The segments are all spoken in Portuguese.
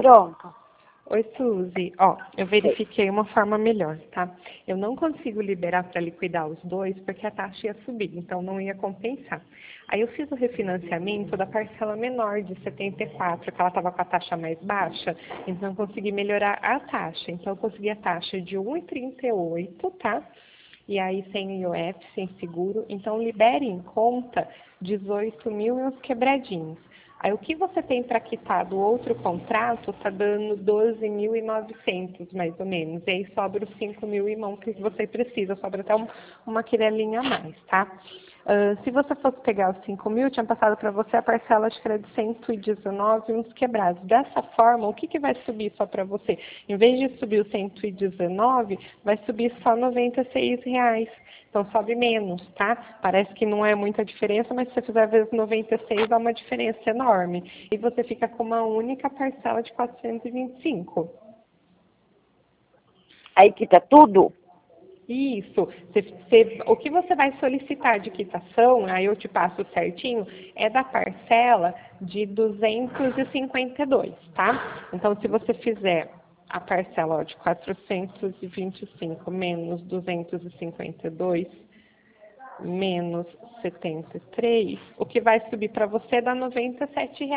Pronto. Oi, Suzy. Ó, eu verifiquei uma forma melhor, tá? Eu não consigo liberar para liquidar os dois porque a taxa ia subir, então não ia compensar. Aí eu fiz o refinanciamento da parcela menor de 74, que ela estava com a taxa mais baixa, então eu consegui melhorar a taxa. Então eu consegui a taxa de 1,38, tá? E aí sem IOF, sem seguro, então libere em conta 18 mil e uns quebradinhos. Aí o que você tem para quitar do outro contrato está dando 12.900, mais ou menos. E aí sobra os 5 mil e mão que você precisa, sobra até uma quirelinha a mais, tá? Se você fosse pegar os 5 mil, tinha passado para você a parcela de crédito 119 e uns quebrados. Dessa forma, o que vai subir só para você? Em vez de subir o 119, vai subir só R$ 96. Então sobe menos, tá? Parece que não é muita diferença, mas se você fizer vezes 96, dá uma diferença enorme. E você fica com uma única parcela de 425. Aí quita tudo? Isso. O que você vai solicitar de quitação, aí eu te passo certinho, é da parcela de 252, tá? Então, se você fizer a parcela de 425 menos 252 menos 73, o que vai subir para você dá R$ 97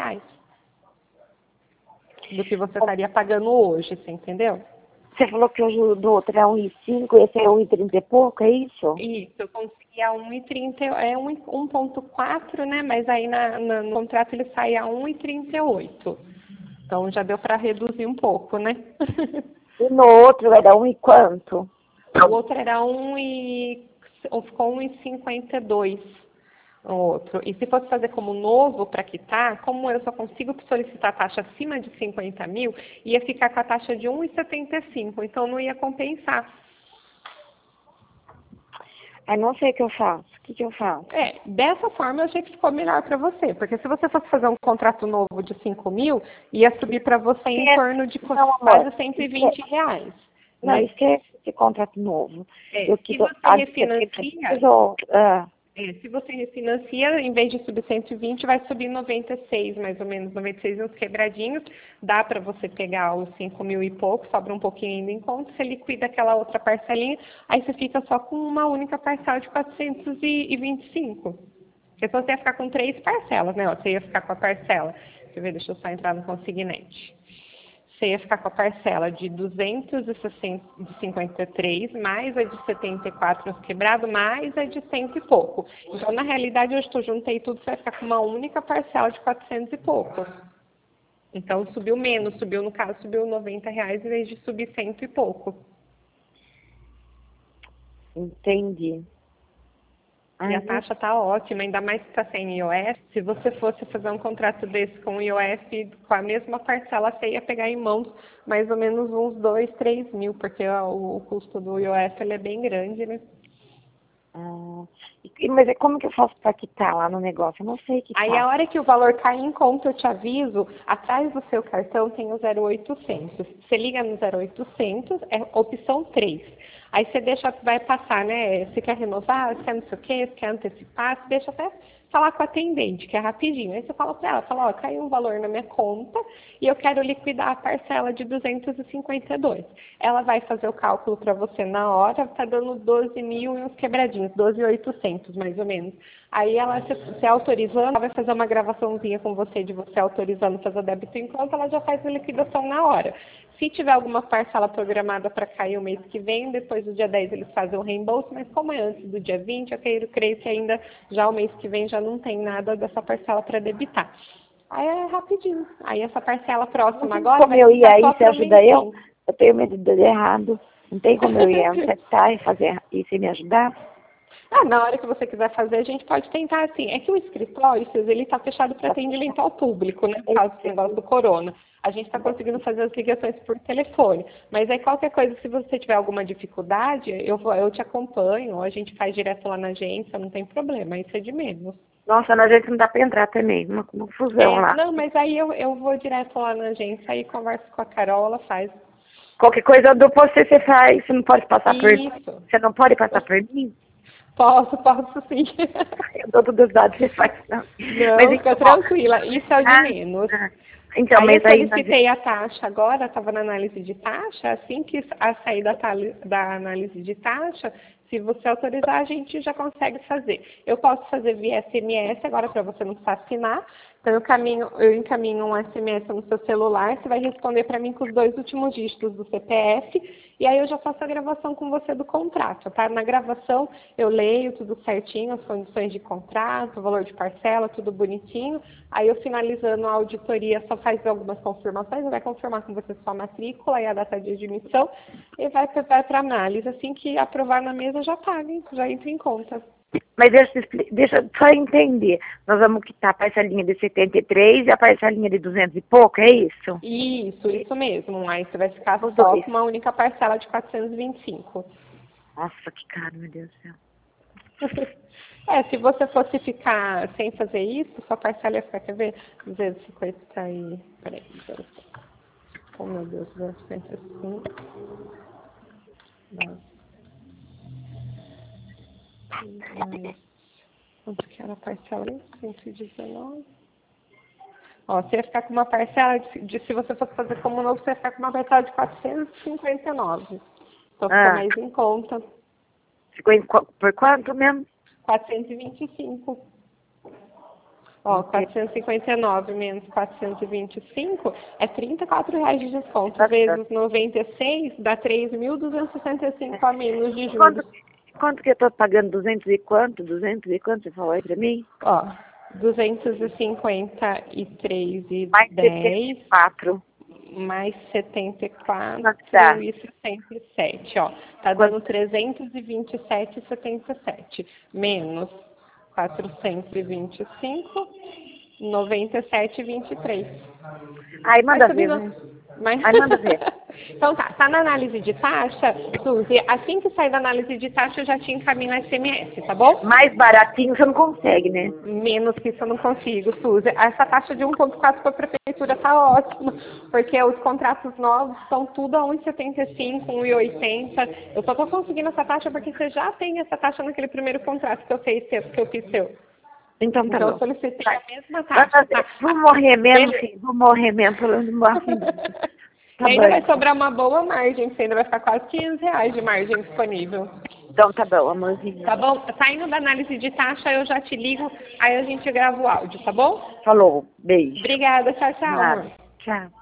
do que você estaria pagando hoje, você entendeu? Você falou que o do outro é 1,5, esse é 1,30 e pouco, é isso? Isso, eu consegui a 1,30, é 1,4, né? Mas aí no contrato ele sai a 1,38. Então já deu para reduzir um pouco, né? E no outro vai dar 1 e quanto? O outro era ficou 1,52 o outro. E se fosse fazer como novo para quitar, como eu só consigo solicitar taxa acima de 50 mil, ia ficar com a taxa de 1,75, então não ia compensar. Aí não sei o que eu faço. O que eu faço? Dessa forma eu achei que ficou melhor para você, porque se você fosse fazer um contrato novo de 5 mil, ia subir para você em torno de quase 120 reais. Não, Né? esquece esse contrato novo. Se você refinancia, se você refinancia, em vez de subir 120, vai subir 96, mais ou menos, 96 uns quebradinhos. Dá para você pegar os 5 mil e pouco, sobra um pouquinho ainda em conta, você liquida aquela outra parcelinha, aí você fica só com uma única parcela de 425. Porque você ia ficar com 3 parcelas, né? Você ia ficar com a parcela, deixa eu só entrar no Consignete. Você ia ficar com a parcela de 253, mais a de 74 nos quebrados, mais a de 100 e pouco. Então, na realidade, eu juntei tudo, você vai ficar com uma única parcela de 400 e pouco. Então, subiu menos, no caso, subiu 90 reais em vez de subir 100 e pouco. Entendi. E a taxa está ótima, ainda mais que está sem IOF. Se você fosse fazer um contrato desse com IOF, com a mesma parcela, você ia pegar em mãos mais ou menos uns 2, 3 mil, porque o custo do IOF ele é bem grande, né? Mas como que eu faço para quitar lá no negócio? Eu não sei quitar. Aí a hora que o valor cair em conta, eu te aviso, atrás do seu cartão tem o 0800. Você liga no 0800, é opção 3. Aí você deixa, vai passar, né? Você quer renovar, você quer não sei o quê, você quer antecipar, você deixa até falar com a atendente, que é rapidinho. Aí você fala para ela, ó, caiu um valor na minha conta e eu quero liquidar a parcela de 252. Ela vai fazer o cálculo para você na hora, tá dando 12 mil e uns quebradinhos, 12.800 mais ou menos. Aí ela, se autorizando, ela vai fazer uma gravaçãozinha com você de você autorizando fazer o débito em conta, ela já faz a liquidação na hora. Se tiver alguma parcela programada para cair o mês que vem, depois do dia 10 eles fazem o reembolso, mas como é antes do dia 20, eu creio que ainda já o mês que vem já não tem nada dessa parcela para debitar. Aí é rapidinho. Aí essa parcela próxima agora como vai eu ir ficar aí, só você ajuda mês eu? Eu tenho medo de dar errado. Não tem como eu ir acertar e fazer isso e me ajudar? Na hora que você quiser fazer, a gente pode tentar assim. É que o escritório, ele está fechado para atendimento ao público, né? Por causa do negócio do corona. A gente está conseguindo fazer as ligações por telefone. Mas aí qualquer coisa, se você tiver alguma dificuldade, eu te acompanho, ou a gente faz direto lá na agência, não tem problema, isso é de menos. Nossa, na agência não dá para entrar também, uma confusão lá. Não, mas aí eu vou direto lá na agência, aí converso com a Carol, ela faz. Qualquer coisa do você faz, você não pode passar por mim? Isso. Você não pode passar por mim? Posso sim. Eu dou todos os dados, você faz não. Não, fica tranquila, isso é o de menos. Então, Aí mas eu aí... solicitei a taxa agora, estava na análise de taxa, assim que sair da análise de taxa, se você autorizar, a gente já consegue fazer. Eu posso fazer via SMS agora para você não precisar assinar. Então eu encaminho um SMS no seu celular, você vai responder para mim com os 2 últimos dígitos do CPF, e aí eu já faço a gravação com você do contrato, tá? Na gravação eu leio tudo certinho, as condições de contrato, o valor de parcela, tudo bonitinho. Aí eu finalizando a auditoria só faz algumas confirmações, vai confirmar com você sua matrícula e a data de admissão e vai para análise. Assim que aprovar na mesa já paga, hein? Já entra em conta. Mas deixa eu só entender. Nós vamos quitar a parcelinha de 73 e a parcelinha de 200 e pouco, é isso? Isso mesmo. Aí você vai ficar Os só dois. com uma única parcela de 425. Nossa, que caro, meu Deus do céu. Se você fosse ficar sem fazer isso, sua parcela ia ficar, quer ver? 250 e... Peraí. Oh, meu Deus, 255. Quanto que era a parcela? 119. Ó, você ia ficar com uma parcela se você fosse fazer como novo, você ia ficar com uma parcela de 459. Então fica mais em conta. Ficou por quanto mesmo? 425. Ó, 459 menos 425 é R$ 34 de desconto. Vezes 96 dá 3.265 a menos de juros. Quanto que eu tô pagando? 200 e quanto? 200 e quanto você falou aí pra mim? Ó, 253,10 Mais 74. mais 74 Tá. e 67, ó. Tá dando 327,77 menos 425, 97,23. Aí manda ver. Mas... Aí manda ver. Então tá na análise de taxa, Suzy, assim que sair da análise de taxa eu já te encaminho SMS, tá bom? Mais baratinho você não consegue, né? Menos que isso eu não consigo, Suzy. Essa taxa de 1,4 para a prefeitura tá ótima, porque os contratos novos são tudo a 1,75, 1,80. Eu só tô conseguindo essa taxa porque você já tem essa taxa naquele primeiro contrato que eu fiz seu. Então tá Então bom. eu solicitei a mesma taxa, tá? Vou morrer mesmo, filho. Vou morrer mesmo. Eu não gosto disso. E ainda vai sobrar uma boa margem, você ainda vai ficar quase R$ 500 de margem disponível. Então tá bom, amorzinho. Tá bom? Saindo da análise de taxa, eu já te ligo, aí a gente grava o áudio, tá bom? Falou. Beijo. Obrigada, tchau, amor. Tchau.